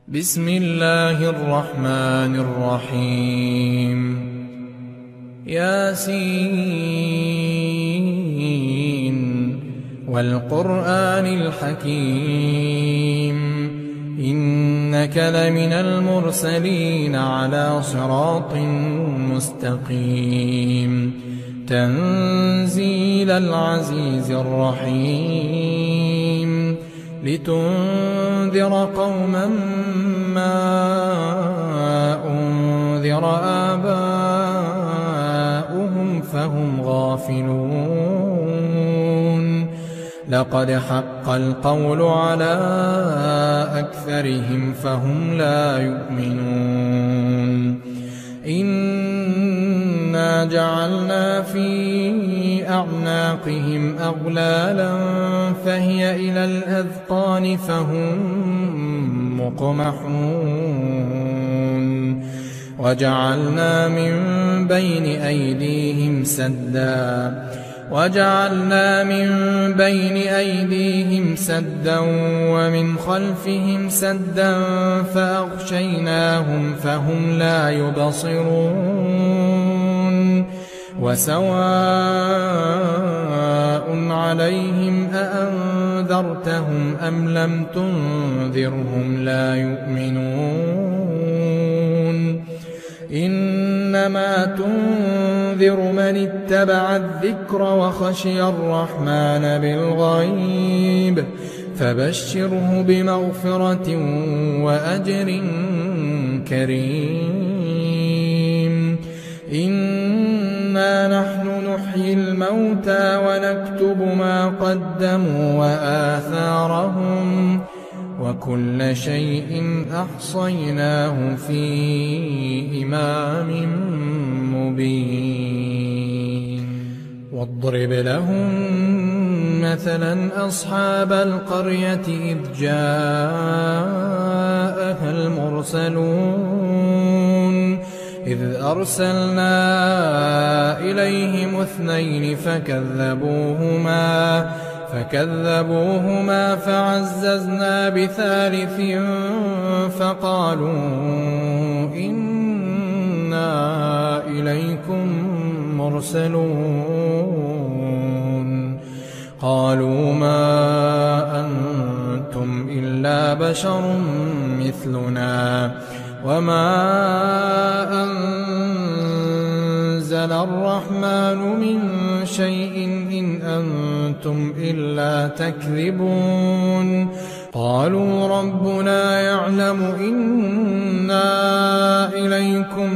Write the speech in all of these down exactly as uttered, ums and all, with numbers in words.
بسم الله الرحمن الرحيم ياسين والقرآن الحكيم إنك لمن المرسلين على صراط مستقيم تنزيل العزيز الرحيم لتنذر قوما ما أنذر آباؤهم فهم غافلون لقد حق القول على أكثرهم فهم لا يؤمنون إنا جعلنا في أعناقهم أغلالا فهي إلى الأذقان فهم مقمحون وجعلنا من بين أيديهم سدا وجعلنا من بين أيديهم سدا ومن خلفهم سدا فأغشيناهم فهم لا يبصرون وسواء عليهم أأنذرتهم أم لم تنذرهم لا يؤمنون إنما تنذر من اتبع الذكر وخشي الرحمن بالغيب فبشره بمغفرة وأجر كريم إنا نحن نحيي الموتى ونكتب ما قدموا وآثارهم وكل شيء أحصيناه في إمام مبين واضرب لهم مثلا أصحاب القرية إذ جاءها المرسلون إذ أرسلنا إليهم اثنين فكذبوهما فكذبوهما فعززنا بثالث فقالوا إنا إليكم مرسلون قالوا ما أنتم إلا بشر مثلنا وما أنزل الرحمن من شيء إن أنتم إلا تكذبون قالوا ربنا يعلم إنا إليكم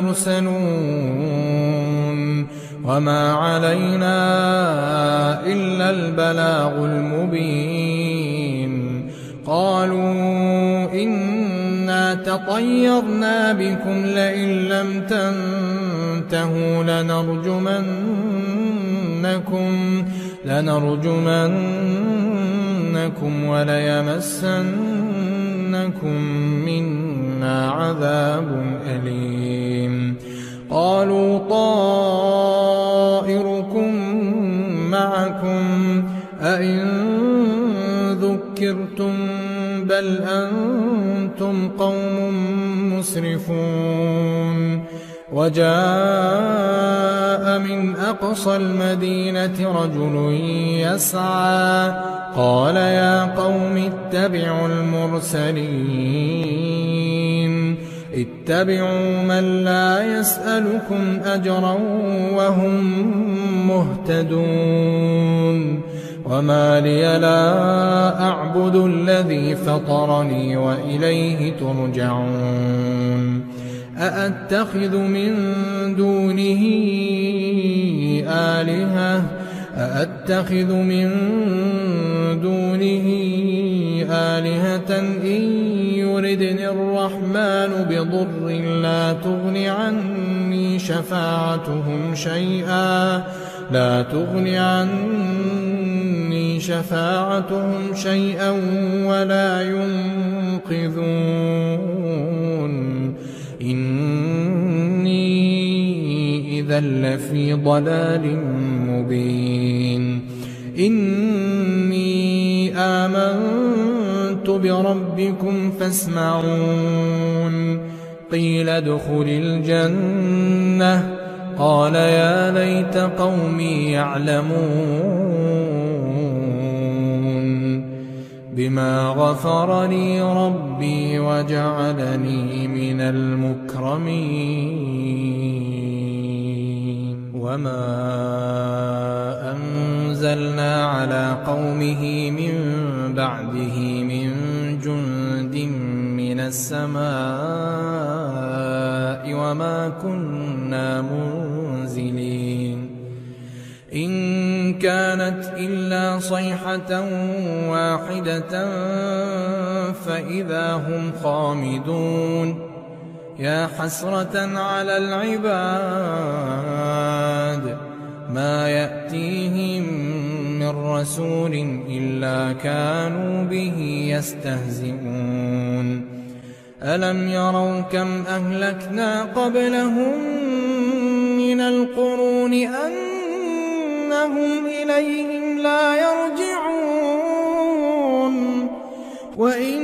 لمرسلون وما علينا إلا البلاغ المبين قالوا إنا تطيرنا بكم لئن لم تنتهوا لنرجمنكم لنرجمنكم وليمسنكم منا عذاب أليم قالوا طائركم معكم أئن ذكرتم بل أنتم قوم مسرفون وجاء من أقصى المدينة رجل يسعى قال يا قوم اتبعوا المرسلين اتبعوا من لا يسألكم أجرا وهم مهتدون وما لي لا أعبد الذي فطرني وإليه ترجعون أأتخذ من دونه آلهة أأتخذ من دونه آلهة إن يردني الرحمن بضر لا تغن عني شفاعتهم شيئا لا تغن عني شفاعتهم شيئا ولا ينقذون إني إذا لفي ضلال مبين إني آمنت بربكم فاسمعون قيل ادخل الجنة قال يا ليت قومي يعلمون بما غفر لي ربي وجعلني من المكرمين وما أنزلنا على قومه من بعده من جند من السماء وما كنا منزلين إن كانت إلا صيحة واحدة فإذا هم خامدون يا حسرة على العباد ما يأتيهم من رسول إلا كانوا به يستهزئون ألم يروا كم أهلكنا قبلهم من القرون أنهم إليهم لا يرجعون وإن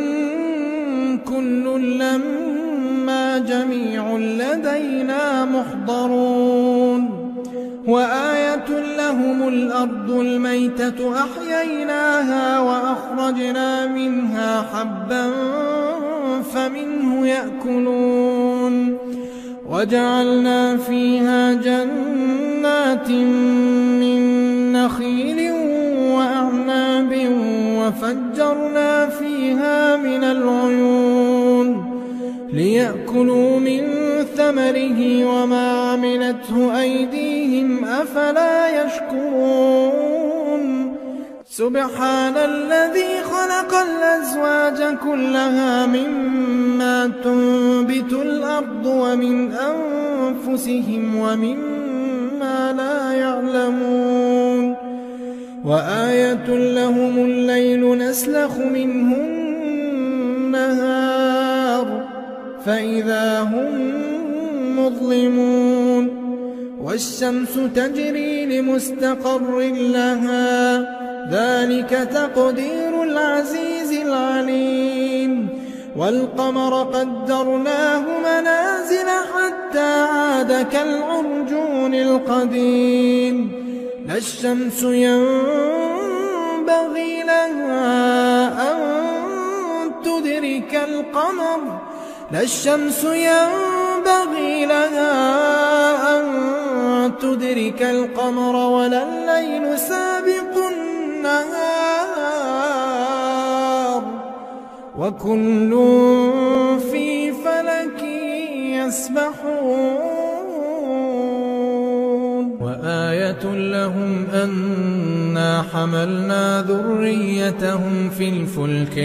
كل لما جميع لدينا محضرون وآية لهم الأرض الميتة أحييناها وأخرجنا منها حبا فمنه يأكلون وجعلنا فيها جنات من نخيل وأعناب وفجرنا فيها من العيون ليأكلوا من ثمره وما عملته أيديهم أفلا يشكرون سبحان الذي خلق الأزواج كلها مما تنبت الأرض ومن أنفسهم ومما لا يعلمون وآية لهم الليل نسلخ منه النهار فإذا هم مظلمون والشمس تجري لمستقر لها ذلك تقدير العزيز العليم والقمر قدرناه منازل حتى عاد كالعرجون القديم لا الشمس ينبغي لها أن تدرك القمر لا الشمس ينبغي لها أن تدرك القمر ولا الليل سابق النهار وكل في فلك يسبحون وآية لهم أنا حملنا ذريتهم في الفلك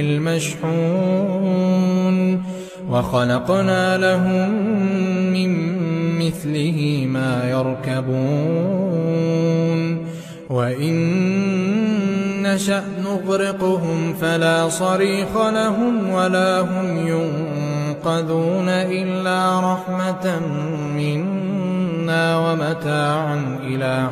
المشحون وخلقنا لهم من مثله ما يركبون وإن نشأ نغرقهم فلا صريخ لهم ولا هم ينقذون إلا رحمة منا ومتاعا إلى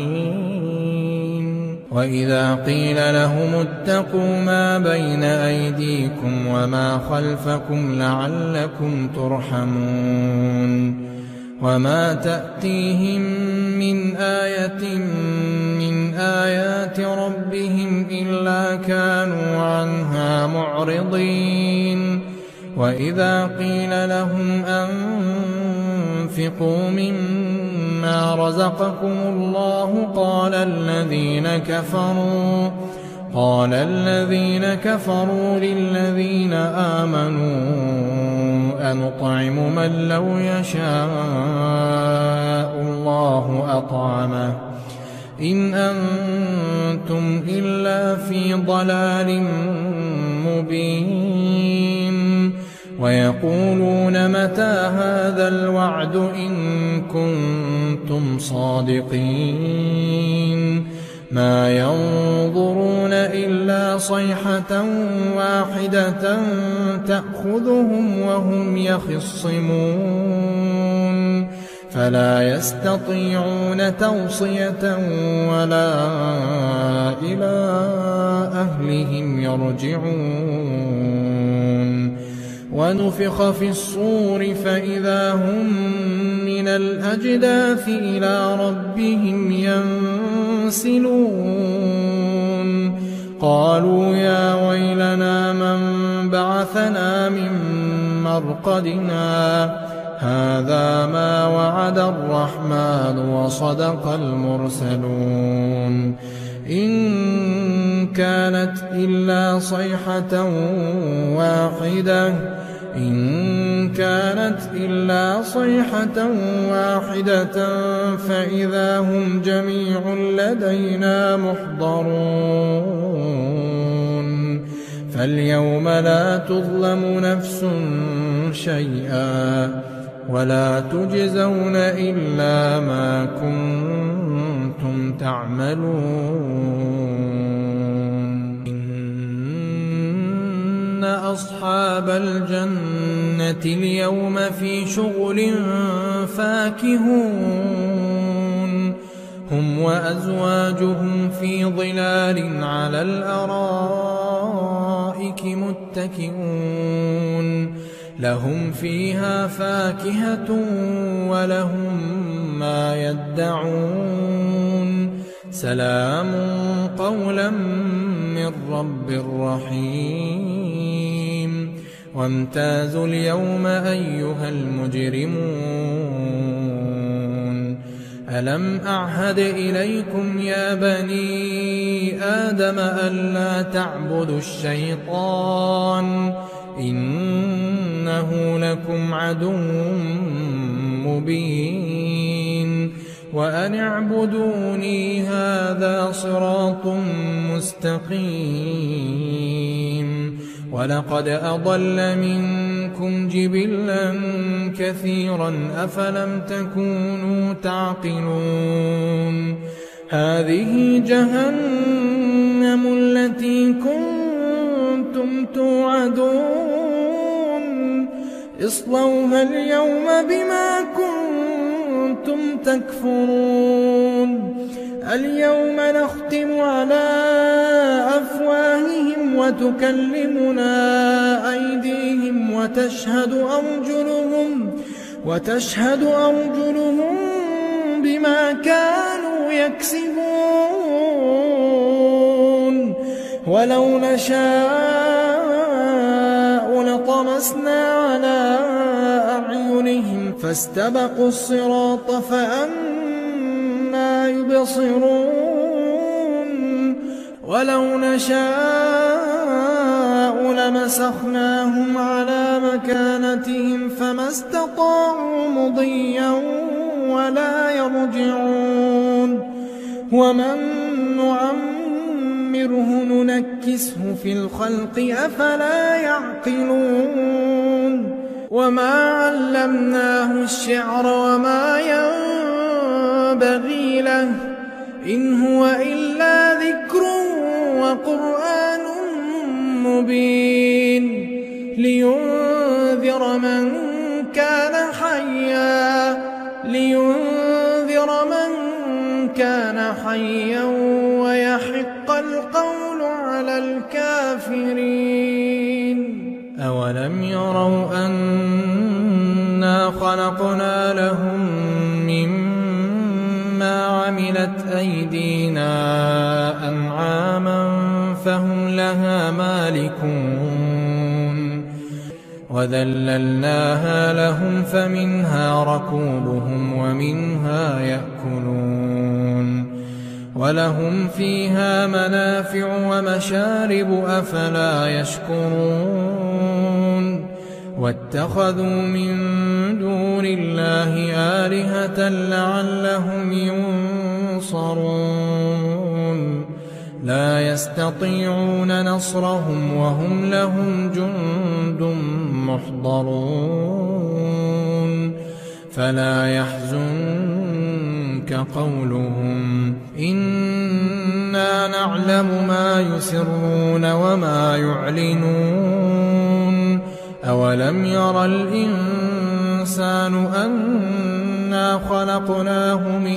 حين وإذا قيل لهم اتقوا ما بين أيديكم وما خلفكم لعلكم ترحمون وما تأتيهم من آية من آيات ربهم إلا كانوا عنها معرضين وإذا قيل لهم أنفقوا مما رزقكم الله قال الذين كفروا قال الذين كفروا للذين آمنوا أنطعم من لو يشاء الله أطعمه إن أنتم إلا في ضلال مبين ويقولون متى هذا الوعد إن كنتم صادقين ما ينظرون إلا صيحة واحدة تأخذهم وهم يخصمون فلا يستطيعون توصية ولا إلى أهلهم يرجعون ونفخ في الصور فإذا هم من الأجداث إلى ربهم ينسلون قالوا يا ويلنا من بعثنا من مرقدنا هذا ما وعد الرحمن وصدق المرسلون إن كانت إلا صيحة واحدة إن كانت إلا صيحة واحدة فإذا هم جميع لدينا محضرون فاليوم لا تظلم نفس شيئا ولا تجزون إلا ما كنتم تعملون إن أصحاب الجنة اليوم في شغل فاكهون هم وأزواجهم في ظلال على الأرائك متكئون لهم فيها فاكهة ولهم ما يدعون سلام قولا من رب رحيم وامتازوا اليوم أيها المجرمون ألم أعهد إليكم يا بني آدم ألا تعبدوا الشيطان إنه لكم عدو مبين وأن اعبدوني هذا صراط مستقيم ولقد أضل منكم جبلا كثيرا أفلم تكونوا تعقلون هذه جهنم التي كنتم توعدون اصلوها اليوم بما كنتم تكفرون اليوم نختم على أفواههم وتكلمنا أيديهم وتشهد أرجلهم وتشهد أرجلهم بما كانوا يكسبون ولو نشاء لطمسنا على أعينهم فاستبقوا الصراط فأنى يبصرون ولو نشاء لمسخناهم على مكانتهم فما استطاعوا مضيا ولا يرجعون ومن نعمره ننكسه في الخلق أفلا يعقلون وما علمناه الشعر وما ينبغي له إن هو إلا ذكر وقرآن مبين لينذر من كان حيا لينذر من كان حيا ويحق القول على الكافرين أولم يروا أنا خلقنا لهم مما عملت أيدينا أنعاما فهم لها مالكون وذللناها لهم فمنها ركوبهم ومنها يأكلون ولهم فيها منافع ومشارب أفلا يشكرون واتخذوا من دون الله آلهة لعلهم ينصرون لا يستطيعون نصرهم وهم لهم جند محضرون فلا يحزنك قولهم إنا نعلم ما يسرون وما يعلنون أولم يرى الإنسان أنا خلقناه من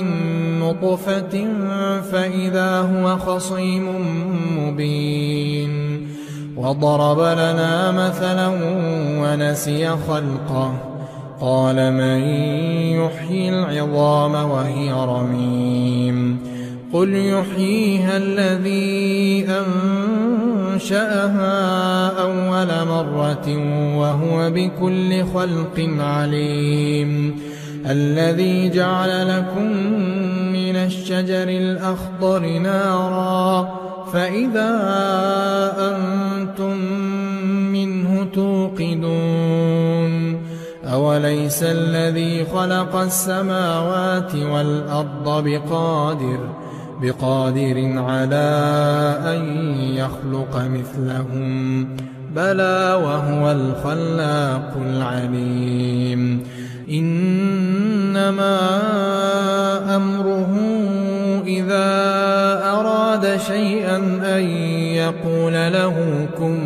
نطفة فإذا هو خصيم مبين وضرب لنا مثلا ونسي خلقه قال من يحيي العظام وهي رميم قل يحييها الذي أنشأها أول مرة وهو بكل خلق عليم الذي جعل لكم من الشجر الأخضر نارا فإذا أنتم منه توقدون أوليس الذي خلق السماوات والأرض بقادر بقادر على أن يخلق مثلهم بلى وهو الخلاق العليم إنما أمره إذا أراد شيئا أن يقول له كن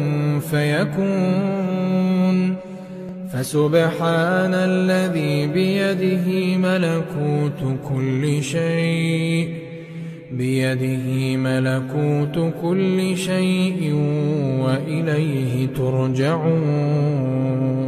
فيكون فسبحان الذي بيده ملكوت كل شيء بيده ملكوت كل شيء وإليه ترجعون.